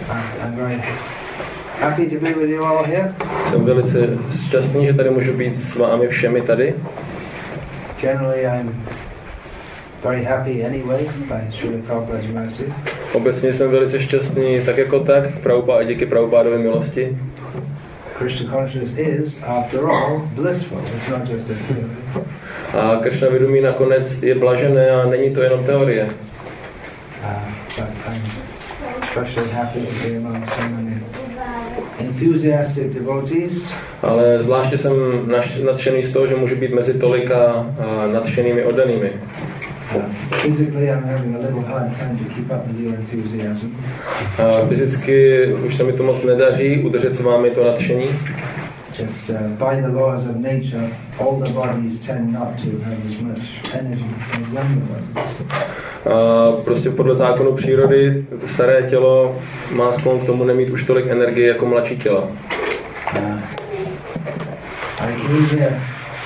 I'm very happy to be with you all here. Jsem velice šťastný, že tady můžu být s vámi všemi tady. Generally, I'm very happy anyway by Srila Prabhupada's mercy. Obecně jsem velice šťastný tak jako tak, díky Prabhupádově milosti. Krishna consciousness is, after all, blissful. It's not just a theory. A Krishna vědomí nakonec je blažené a není to jenom teorie. But I'm especially happy to be among so many enthusiastic devotees. Ale zvláště jsem nadšený z toho, že můžu být mezi tolika nadšenými oddanými. Physically, I'm having a little hard time to keep up with your enthusiasm. Fyzicky už se mi to moc nedaří udržet s vámi to nadšení. Just by the laws of nature, older bodies tend not to have as much energy as younger bodies. Prostě podle zákonu přírody staré tělo má sklon k tomu nemít už tolik energie jako mladší těla. I came here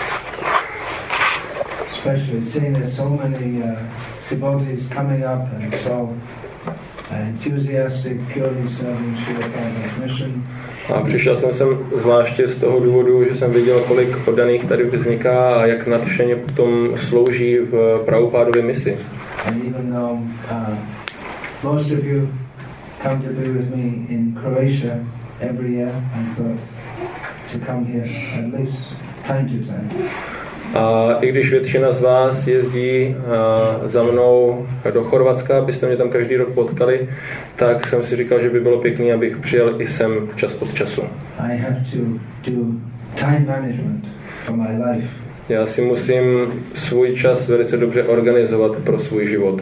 especially seeing there's so many devotees coming up and so enthusiastic, purely serving Srila Prabhupada's mission. A přišel jsem sem zvláště z toho důvodu, že jsem viděl, kolik oddaných tady vzniká a jak nadšeně potom slouží v Prabhupádově misi. And even though most of you come to be with me in Croatia every year, I thought to come here at least time to time. A i když většina z vás jezdí za mnou do Chorvatska, abyste mě tam každý rok potkali, tak jsem si říkal, že by bylo pěkný, abych přijel i sem čas od času. I have to do time management for my life. Já si musím svůj čas velice dobře organizovat pro svůj život.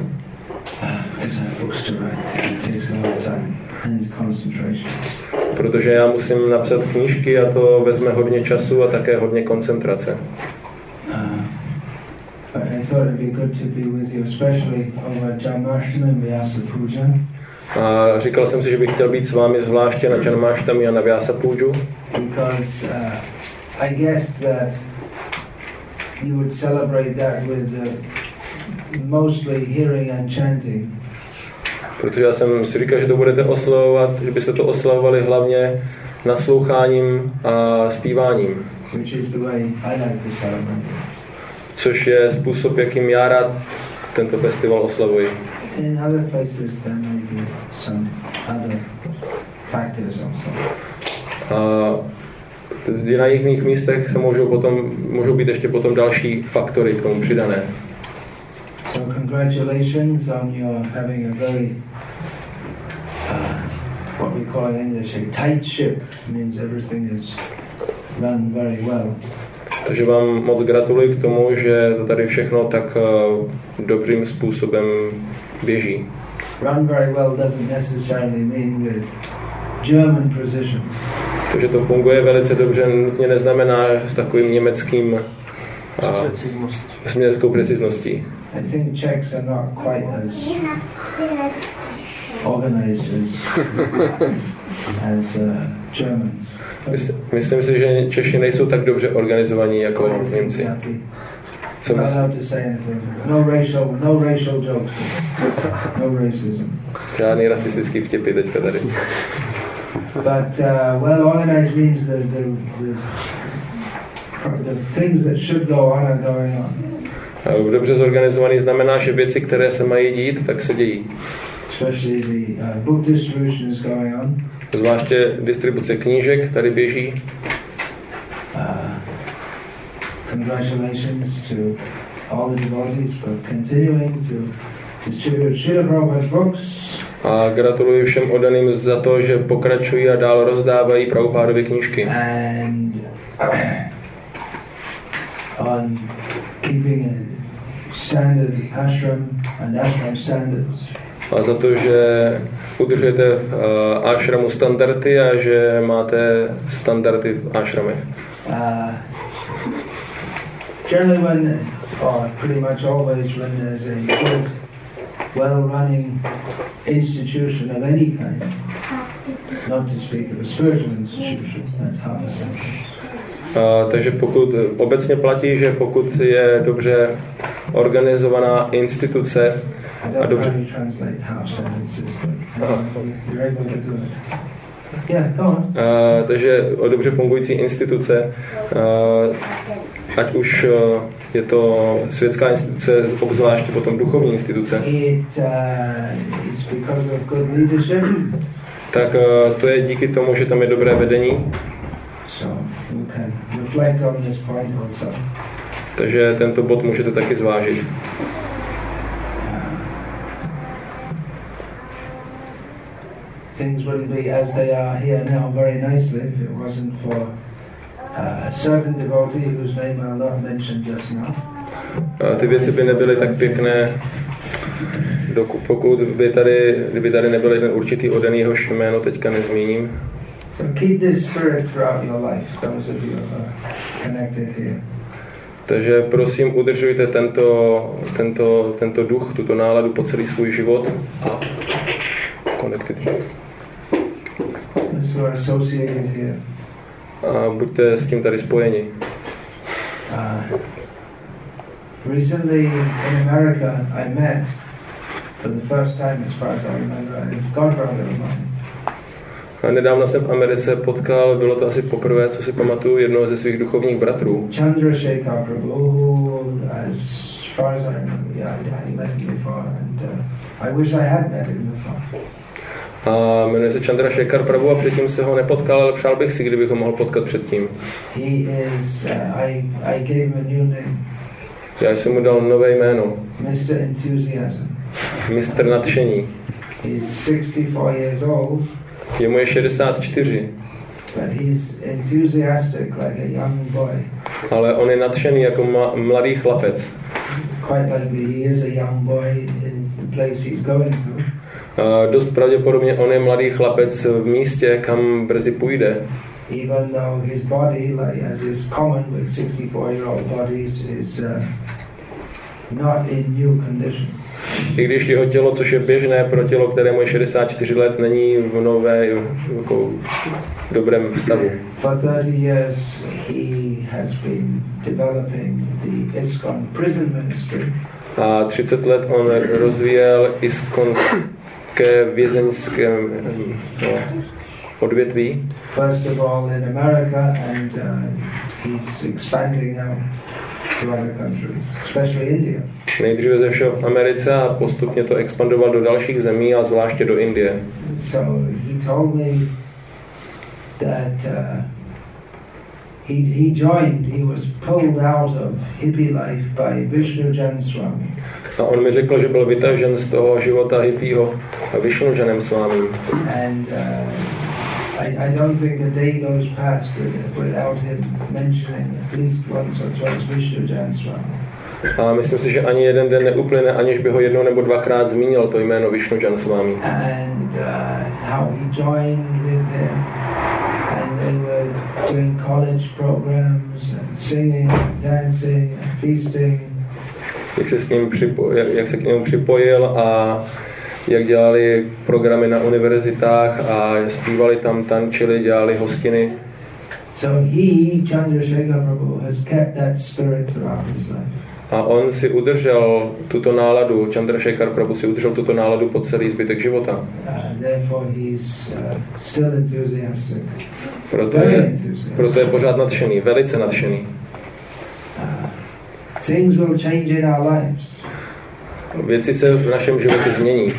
Protože já musím napsat knížky a to vezme hodně času a také hodně koncentrace. A říkal jsem si, že bych chtěl být s vámi zvláště na Janmashtami a na Vyasa Púju. Because I guessed that you would celebrate that with mostly hearing and chanting. Protože já jsem si říkal, že to budete oslavovat, že byste to oslavovali hlavně nasloucháním a zpíváním. Which is the way I like to celebrate. Což je způsob, jakým já rád tento festival oslavuji. In other places there may be some other factors also. Na jiných místech se můžou být ještě potom další faktory k tomu přidané. So congratulations on your having a very what we call in English a tight ship. It means everything is run very well. Takže vám moc gratuluji k tomu, že to tady všechno tak dobrým způsobem běží. Run very well doesn't necessarily mean with German precision. To, že to funguje velice dobře, nutně neznamená s takovým německým německou precizností. I think Czechs are not quite as organized as Germans. Myslím si, že Češi nejsou tak dobře organizovaní jako Němci. No racial jokes. No racism. Žádný rasistický vtipy teďka tady. But well organized means the things that should go on are going on. Dobře zorganizovaný znamená, že věci, které se mají dít, tak se dějí. Especially the book distribution is going on. Zvláště distribuce knížek tady běží. Congratulations to all the devotees for continuing to distribute Srila Prabhupada's books. A gratuluji všem oddaným za to, že pokračují a dál rozdávají Prabhupádovy knížky. And on keeping a standard ashram and ashram standards. A za to, že udržujete v ashramu standardy a že máte standardy v ashramech. Generally when, or pretty much always when there's a good, well-running institution of any kind, not to speak of a spiritual institution, that's half a sentence. Takže pokud obecně platí, že pokud je dobře organizovaná instituce, I don't really translate half sentences, but you're able to do it. Yeah, go on. Takže dobře fungující instituce, ať už je to světská instituce, obzvláště potom duchovní instituce, It's because of good leadership. tak to je díky tomu, že tam je dobré vedení. So you can reflect on this point also. Takže tento bod můžete taky zvážit. Things wouldn't be as they are here now very nicely if it wasn't for a certain devotee whose name I'll not mention just now. Ty věci by nebyly tak pěkné, pokud kdyby tady nebyl jeden určitý oden, jehož jméno teďka nezmíním. So keep this spirit throughout your life, those of you who are connected here. Takže prosím, udržujte tento duch, tuto náladu po celý svůj život a connected. Those who are associated here. A buďte s tím tady spojeni. Recently in America I met for the first time, as far as I remember, a godbrother of mine. A nedávno jsem v Americe potkal, bylo to asi poprvé, co si pamatuju, jednoho ze svých duchovních bratrů. Chandrasekhar Prabhu, as far as I remember, I met him before, and I wish I had met him before. A jmenuje se Chandrasekhar Prabhu a předtím se ho nepotkal, ale přál bych si, kdybych ho mohl potkat předtím. He is, I gave him a new name. Já jsem mu dal nové jméno. Mr. Enthusiasm. Mistr nadšení. He's 64 years old. Je mu 64. But he's enthusiastic like a young boy. Ale on je nadšený jako mladý chlapec. Quite likely he is a young boy in the place he's going to. Dost pravděpodobně on je mladý chlapec v místě, kam brzy půjde. Even though his body, like as is common with 64-year-old bodies, is not in new condition. I když jeho tělo, což je běžné pro tělo, kterému je 64 let, není v nové, jako dobrém stavu. For 30 years he has been developing the ISKCON prison ministry. A 30 let on rozvíjel ISKCONské vězeňské odvětví. First of all in America, and he's expanding now to other countries, especially India. Nejdříve ze všeho v Americe a postupně to expandoval do dalších zemí a zvláště do Indie. So he told me that he joined, he was pulled out of hippie life by Vishnujan Swami. A on mi řekl, že byl vytažen z toho života hippího Vishnujanem Swamím. And I don't think a day goes past without him mentioning at least once or twice Vishnujan Swami. A myslím si, že ani jeden den neuplyne, aniž by ho jednou nebo dvakrát zmínil to jméno Vishnujan Swami. And how he joined with him, and they were doing college programs and singing, and dancing, and feasting. Jak se k němu připojil a jak dělali programy na univerzitách a zpívali tam, tančili, dělali hostiny. So he, Chandrasekhar Prabhu, has kept that spirit throughout his life. A on si udržel tuto náladu, Chandrasekhar Prabhu si udržel tuto náladu po celý zbytek života. Therefore he's still enthusiastic. Proto je pořád nadšený, velice nadšený. Things will change in our lives. Věci se v našem životě změní.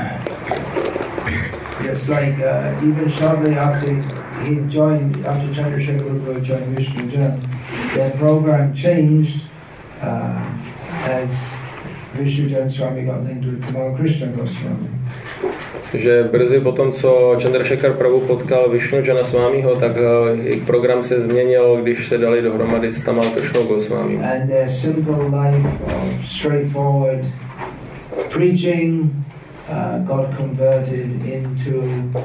Just like even shortly after he joined, after Chandrasekhar Prabhu joined Vishnujan, their program changed as Vishnujan Swami got linked with Tamal Krishna Goswami. Takže brzy po tom, co Chandrasekhar Prabhu potkal Vishnujana Swamiho, tak jejich program se změnil, když se dali dohromady s Tamal Krishna Goswami. And their simple life of straightforward preaching got converted into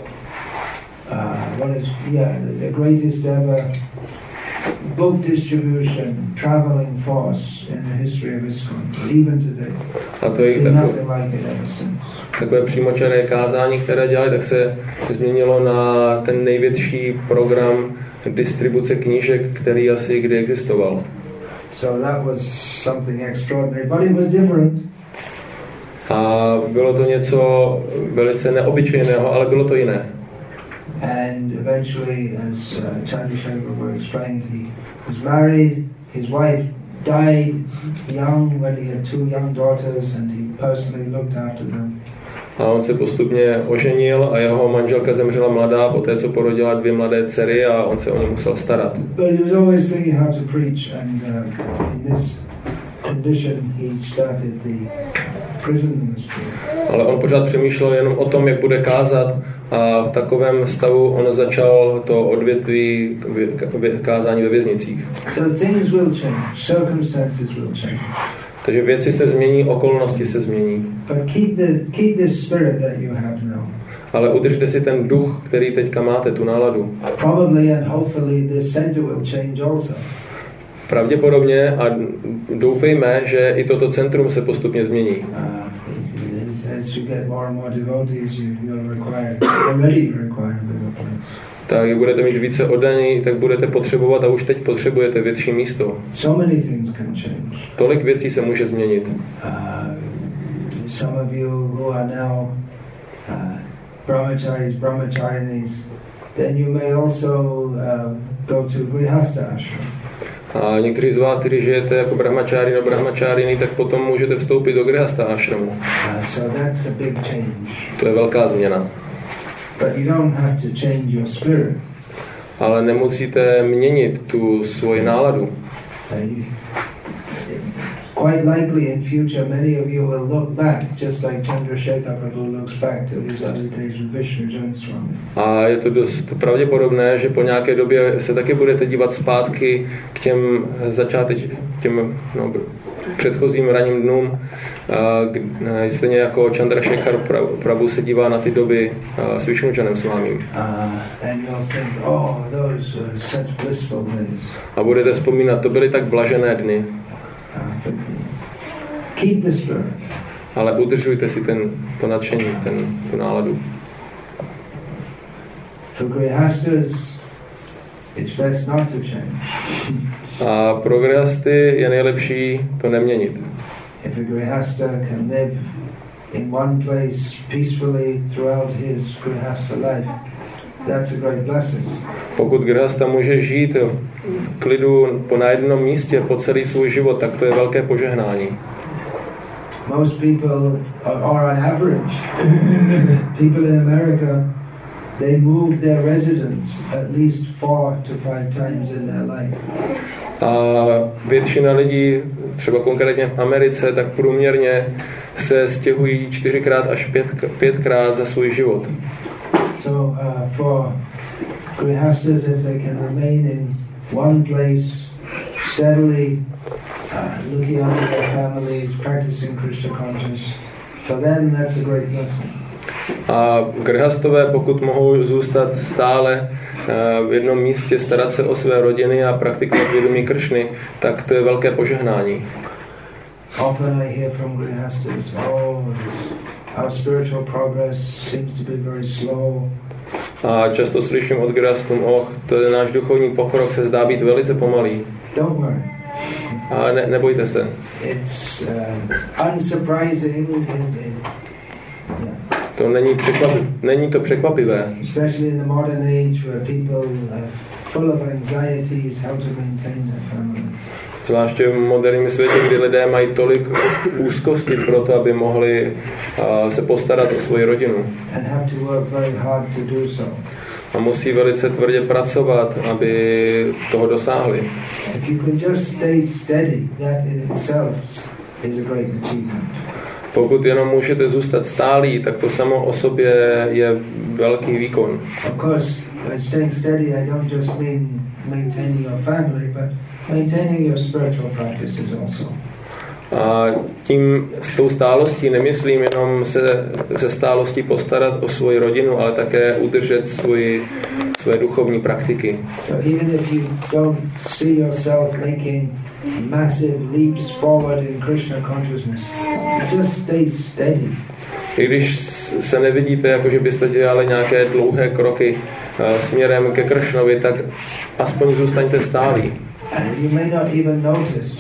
what is the greatest ever book distribution traveling force in the history of ISKCON, even today. A to je nothing like it ever since. Takové přímočaré kázání, které dělali, tak se změnilo na ten největší program distribuce knížek, který asi kdy existoval. So that was something extraordinary, but it was different. A bylo to něco velice neobyčejného, ale bylo to jiné. And eventually, as Chandrasekhar explained, he was married, his wife died young when he had 2 young daughters, and he personally looked after them. A on se postupně oženil a jeho manželka zemřela mladá, poté co porodila 2 mladé dcery a on se o ně musel starat. But he was always thinking how to preach, and in this condition he started the prison ministry. Ale on pořád přemýšlel jenom o tom, jak bude kázat, a v takovém stavu on začal to odvětví kázání ve věznicích. So things will change, circumstances will change. Takže věci se změní, okolnosti se změní. But keep this spirit that you have now. Ale udržte si ten duch, který teďka máte, tu náladu. Probably and hopefully this center will change also. Pravděpodobně a doufejme, že i toto centrum se postupně změní. As you get more and more devotees, you'll already require a bigger place. Tak jak budete mít více oddaní, tak budete potřebovat a už teď potřebujete větší místo. So many things can change. Tolik věcí se může změnit. Some of you who are now brahmacharis, brahmacharinis, then you may also go to grihastha ashram. A někteří z vás, kteří žijete jako brahmachári nebo brahmachariny, tak potom můžete vstoupit do grihastha ashramu. So that's a big change. To je velká změna. But you don't have to change your spirit. Ale nemusíte měnit tu svoji náladu. Quite likely in future many of you will look back, just like Chandrasekhar Prabhu looks back to his other days with Vishnu Janswami. A je to dost pravděpodobné, že po nějaké době se taky budete dívat zpátky k těm předchozím ranním dnům, stejně jako Chandrasekhar Prabhu se dívá na ty doby s Vishnujanem Swamím. A budete vzpomínat, to byly tak blažené dny. Keep the spirit. Ale udržujte si to nadšení, tu náladu. For grihasthas, it's best not to change. A pro grihasty je nejlepší to neměnit. If a grihastha can live in one place peacefully throughout his grihastha life, that's a great blessing. Pokud grihasta může žít v klidu na jednom místě po celý svůj život, tak to je velké požehnání. Most people are on average. People in America, they move their residence at least 4 to 5 times in their life. A většina lidí, třeba konkrétně v Americe, tak průměrně se stěhují 4krát až 5krát za svůj život. So for grihasthas, if they can remain in one place steadily, looking after their families, practicing Krishna consciousness, for them that's a great blessing. A grihastové, pokud mohou zůstat stále v jednom místě, starat se o své rodiny a praktikovat vědomí Kršny, tak to je velké požehnání. Often I hear from grihasthas, our spiritual progress seems to be very slow. A často slyším od grihastům, náš duchovní pokrok se zdá být velice pomalý. Don't worry. A nebojte se. It's unsurprising. To není to překvapivé. Especially in the modern age where people are full of anxieties how to maintain their family. Zvláště v moderním světě, kdy lidé mají tolik úzkosti pro to, aby mohli se postarat o svoji rodinu. And have to work very hard to do so. A musí velice tvrdě pracovat, aby toho dosáhli. If you can just stay steady, that in itself is a great achievement. Pokud jenom můžete zůstat stálí, tak to samo o sobě je velký výkon. Of course, by staying steady, I don't just mean maintaining your family, but maintaining your spiritual practices also. A s tou stálostí nemyslím jenom se stálostí postarat o svoji rodinu, ale také udržet své duchovní praktiky. So even if you don't see yourself making massive leaps forward in Krishna consciousness, just stay steady. I když se nevidíte, jako že byste dělali nějaké dlouhé kroky směrem ke Kršnovi, tak aspoň zůstaňte stálí. And you may not even notice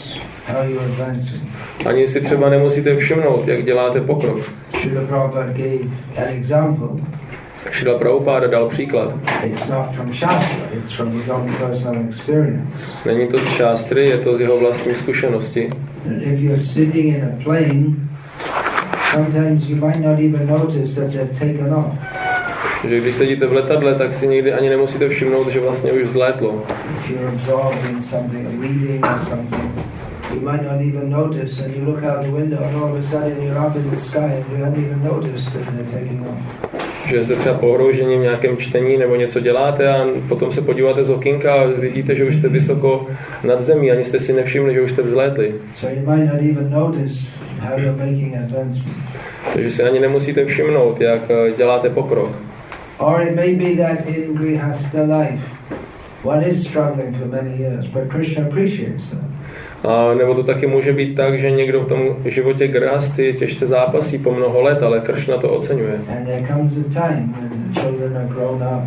how you're advancing. Ani si třeba nemusíte všimnout, jak děláte pokrok. Srila Prabhupada gave an example. Šrila Prabhupáda dal příklad. It's not from Shastra, it's from his own personal experience. Není to z šástry, je to z jeho vlastní zkušenosti. If you're sitting in a plane, sometimes you might not even notice that they've taken off. Že když sedíte v letadle, tak si někdy ani nemusíte všimnout, že vlastně už vzlétlo. If you're absorbed in something, a reading or something, you might not even notice, and you look out the window and all of a sudden you're up in the sky and you haven't even noticed that they're taking off. Že jste třeba ohroženi v nějakém čtení nebo něco děláte a potom se podíváte z okýnka a vidíte, že už jste vysoko nad zemí, ani jste si nevšimli, že už jste vzlétli. So you might not even notice how you're making advancement. Takže si ani nemusíte všimnout, jak děláte pokrok. Or it may be that in Grihastha life, one is struggling for many years, but Krishna appreciates that. A nebo to taky může být tak, že někdo v tom životě grhasty těžce zápasí po mnoho let, ale Krishna to oceňuje. And there comes a time when the children are grown up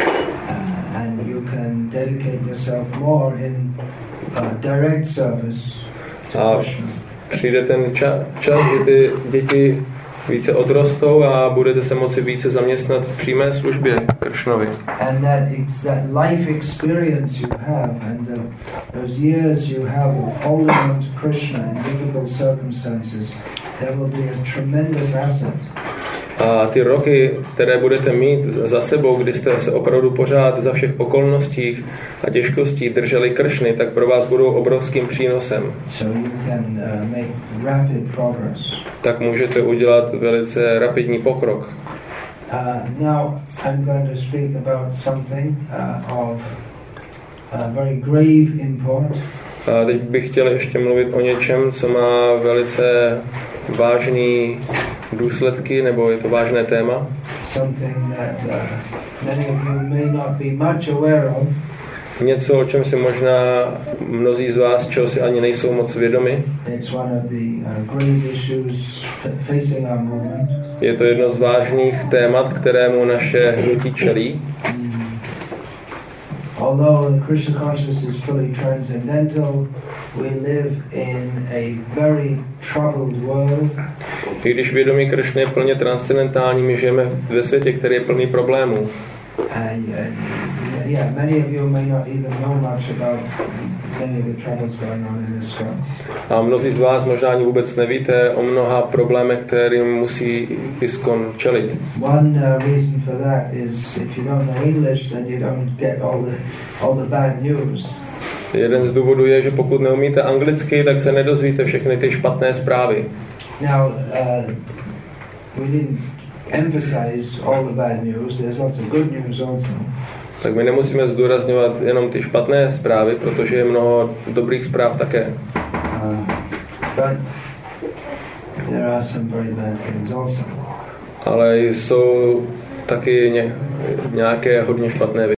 and you can dedicate yourself more in direct service to Krishna. Přijde ten čas, kdy děti více odrostou a budete se moci více zaměstnat v přímé službě Kršnovi. And that life experience you have and those years you have of holding on to Krishna in difficult circumstances, that will be a tremendous asset. A ty roky, které budete mít za sebou, kdy jste se opravdu pořád za všech okolností a těžkostí drželi Kršny, tak pro vás budou obrovským přínosem. So you can make rapid progress. Tak můžete udělat velice rapidní pokrok. Now I'm going to speak about something of very grave import. A teď bych chtěl ještě mluvit o něčem, co má velice vážný důsledky, nebo je to vážné téma. Something that many of you may not be much aware of. Něco, o čem si možná mnozí z vás, čeho si ani nejsou moc vědomi. It's one of the grave issues facing our movement. Je to jedno z vážných témat, kterému naše hnutí čelí. Although the Krishna consciousness is fully transcendental, we live in a very troubled world. I když vědomí Kršny je plně transcendentální, my žijeme ve světě, který je plný problémů. Yeah, many of you may not even know much about many of the troubles going on in this world. A mnozí z vás možná ani vůbec nevíte o mnoha problémech, kterým musí ISKCON čelit. One reason for that is if you don't know English, then you don't get all the bad news. Jeden z důvodů je, že pokud neumíte anglicky, tak se nedozvíte všechny ty špatné zprávy. Now, we didn't emphasize all the bad news. There's lots of good news also. Tak my nemusíme zdůrazňovat jenom ty špatné zprávy, protože je mnoho dobrých zpráv také. But there are some very bad things also. Ale jsou taky nějaké hodně špatné věci.